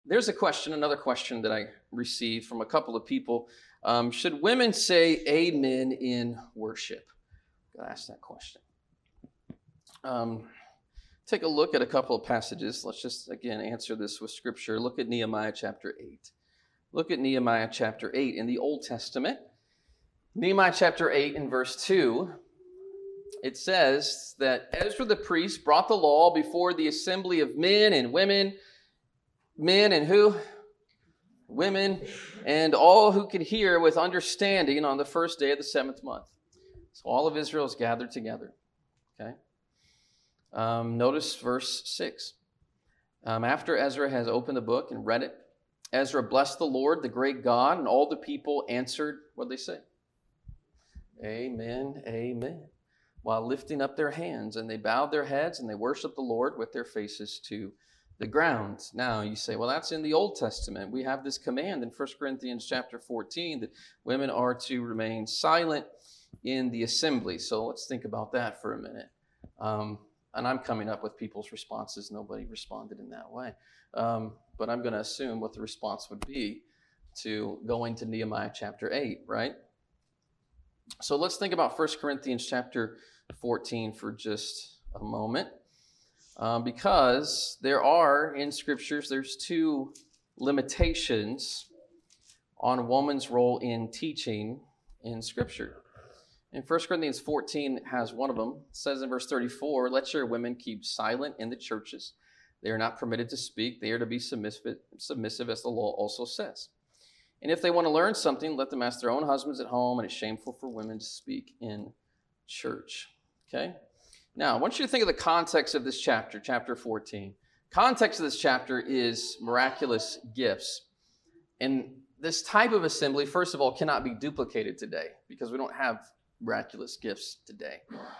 There's another question that I received from a couple of people. Should women say amen in worship? I asked that question. Take a look at a couple of passages. Let's just, again, answer this with Scripture. Look at Nehemiah chapter 8. Look at Nehemiah chapter 8 in the Old Testament. Nehemiah chapter 8 in verse 2, it says that Ezra the priest brought the law before the assembly of men and women. Men and who? Women, and all who could hear with understanding on the first day of the 7th month. So all of Israel is gathered together. Okay. Notice verse 6. After Ezra has opened the book and read it, Ezra blessed the Lord, the great God, and all the people answered, what did they say? Amen, amen. While lifting up their hands, and they bowed their heads and they worshiped the Lord with their faces to the ground. Now you say, well, that's in the Old Testament. We have this command in 1 Corinthians chapter 14 that women are to remain silent in the assembly. So let's think about that for a minute. And I'm coming up with people's responses. Nobody responded in that way. But I'm going to assume what the response would be to going to Nehemiah chapter 8, right? So let's think about 1 Corinthians chapter 14 for just a moment. Because there are, in Scriptures, there's two limitations on a woman's role in teaching in Scripture. And 1 Corinthians 14 has one of them. It says in verse 34, let your women keep silent in the churches. They are not permitted to speak. They are to be submissive as the law also says. And if they want to learn something, let them ask their own husbands at home, and it's shameful for women to speak in church. Okay? Now, I want you to think of the context of this chapter, chapter 14. Context of this chapter is miraculous gifts. And this type of assembly, first of all, cannot be duplicated today because we don't have miraculous gifts today.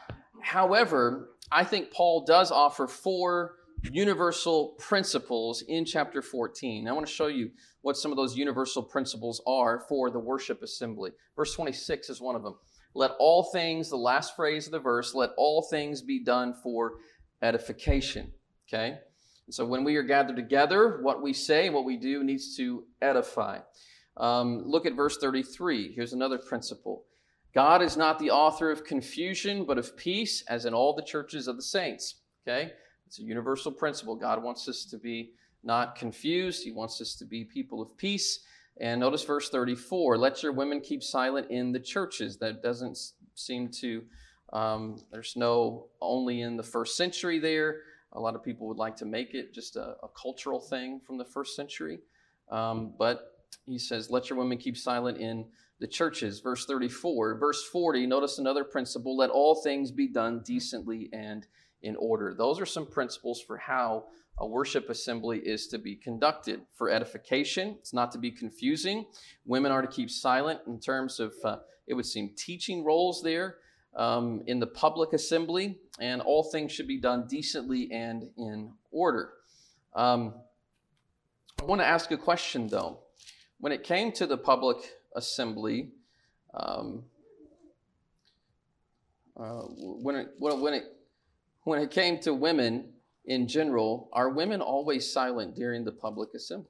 However, I think Paul does offer 4 universal principles in chapter 14. I want to show you what some of those universal principles are for the worship assembly. Verse 26 is one of them. Let all things, the last phrase of the verse, let all things be done for edification. Okay? And so when we are gathered together, what we say, what we do needs to edify. Look at verse 33. Here's another principle. God is not the author of confusion, but of peace, as in all the churches of the saints. Okay? It's a universal principle. God wants us to be not confused. He wants us to be people of peace. And notice verse 34, let your women keep silent in the churches. That doesn't seem to, there's no only in the first century there. A lot of people would like to make it just a cultural thing from the first century. But he says, let your women keep silent in the churches. Verse 34. Verse 40, notice another principle, let all things be done decently and in order. Those are some principles for how a worship assembly is to be conducted. For edification, it's not to be confusing. Women are to keep silent in terms of, it would seem, teaching roles there in the public assembly, and all things should be done decently and in order. I want to ask a question, though. When it came to the public assembly, when it came to women in general, are women always silent during the public assembly?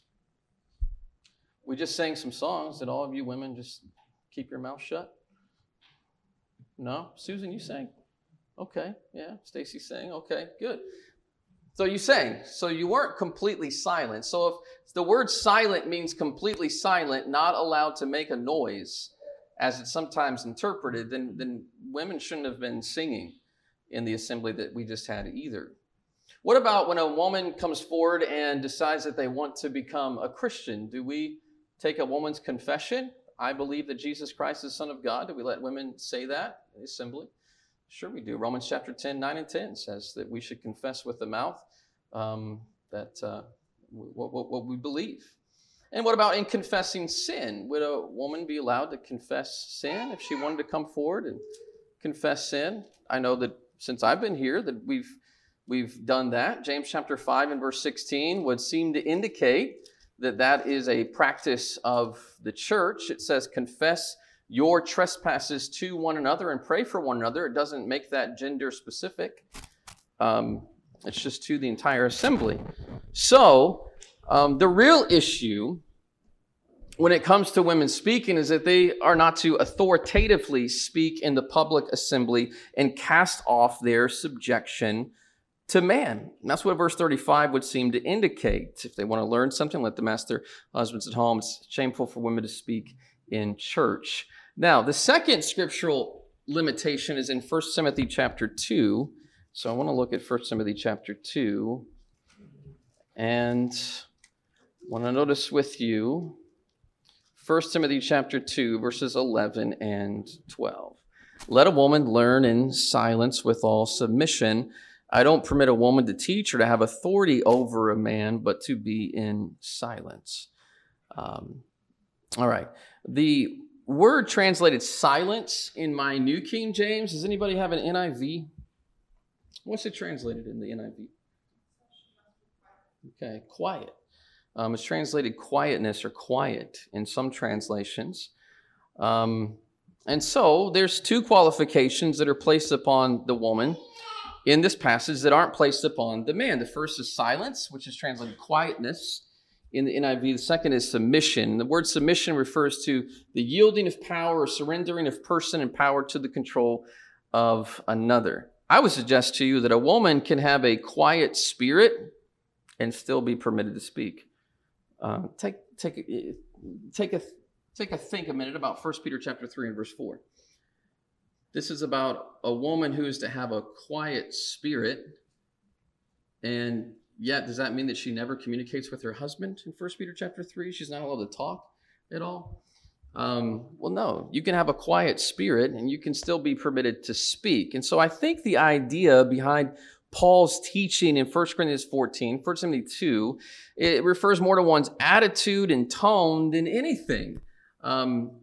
We just sang some songs. Did all of you women just keep your mouth shut? No? Susan, you sang? Okay. Yeah. Stacy sang? Okay. Good. So you sang. So you weren't completely silent. So if the word silent means completely silent, not allowed to make a noise, as it's sometimes interpreted, then women shouldn't have been singing in the assembly that we just had either. What about when a woman comes forward and decides that they want to become a Christian? Do we take a woman's confession? I believe that Jesus Christ is the Son of God. Do we let women say that in the assembly? Sure we do. Romans chapter 10, 9 and 10 says that we should confess with the mouth what we believe. And what about in confessing sin? Would a woman be allowed to confess sin if she wanted to come forward and confess sin? I know that since I've been here that we've done that. James chapter 5 and verse 16 would seem to indicate that is a practice of the church. It says, confess your trespasses to one another and pray for one another. It doesn't make that gender specific. It's just to the entire assembly. So, The real issue when it comes to women speaking is that they are not to authoritatively speak in the public assembly and cast off their subjection to man. And that's what verse 35 would seem to indicate. If they want to learn something, let them ask their husbands at home. It's shameful for women to speak in church. Now, the second scriptural limitation is in 1 Timothy chapter 2. So I want to look at 1 Timothy chapter 2. And I want to notice with you 1 Timothy chapter 2, verses 11 and 12. Let a woman learn in silence with all submission. I don't permit a woman to teach or to have authority over a man, but to be in silence. All right. The word translated silence in my New King James, does anybody have an NIV? What's it translated in the NIV? Okay, quiet. It's translated quietness or quiet in some translations. And so there's two qualifications that are placed upon the woman in this passage that aren't placed upon the man. The first is silence, which is translated quietness in the NIV. The second is submission. The word submission refers to the yielding of power or surrendering of person and power to the control of another. I would suggest to you that a woman can have a quiet spirit and still be permitted to speak. Take a think a minute about 1 Peter chapter 3 and verse 4. This is about a woman who is to have a quiet spirit, and yet does that mean that she never communicates with her husband in 1 Peter chapter 3? She's not allowed to talk at all? Well, no. You can have a quiet spirit, and you can still be permitted to speak. And so I think the idea behind Paul's teaching in 1 Corinthians 14, 1 Timothy 2, it refers more to one's attitude and tone than anything. And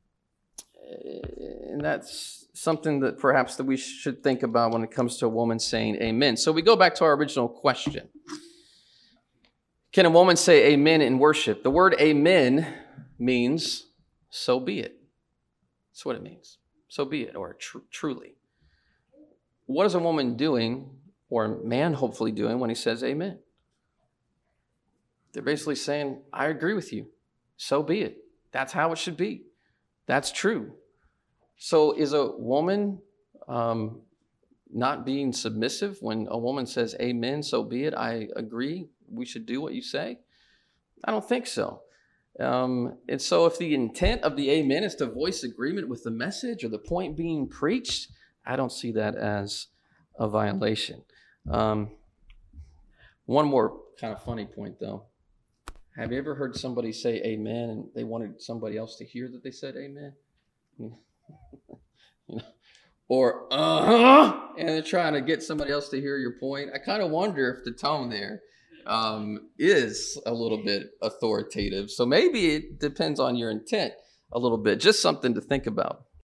that's something that perhaps that we should think about when it comes to a woman saying amen. So we go back to our original question. Can a woman say amen in worship? The word amen means so be it. That's what it means. So be it, or truly. What is a woman doing, or a man hopefully doing, when he says amen? They're basically saying, I agree with you. So be it. That's how it should be. That's true. So is a woman not being submissive when a woman says amen, so be it, I agree, we should do what you say? I don't think so. And so if the intent of the amen is to voice agreement with the message or the point being preached, I don't see that as a violation. One more kind of funny point, though. Have you ever heard somebody say amen and they wanted somebody else to hear that they said amen? Or and they're trying to get somebody else to hear your point. I kind of wonder if the tone there is a little bit authoritative. So maybe it depends on your intent a little bit. Just something to think about.